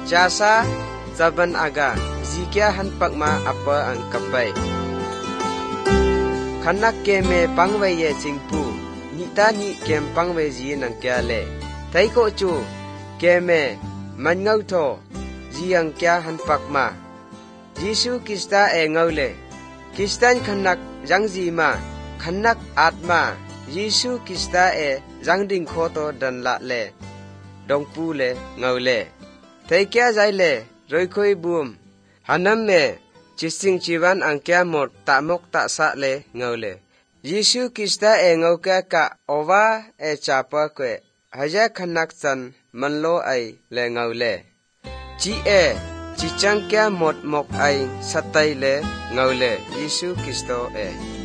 jasa zaban aga zikya han pakma apa ang kapai khanak ke me pangwei ye chingpu nita ni kem pangwei ji nang kya le thai ko chu ke me mangau tho ji ang kya han pakma Yesu Krista e ngau le Kristan khanak jangji ma khanak atma Yesu Krista e jangding kho to dan la le dongpu le ngau le thai kya jai le roi khoi bum hanam me chising chiwan ang kya mot ta mok ta sa le ngau le Yesu Krista e ngau ka owa e chapa kwe haja khanak chan manlo ai le ngau le chi e chi chang kya mot mok ai satai le ngau le Yesu Kristo e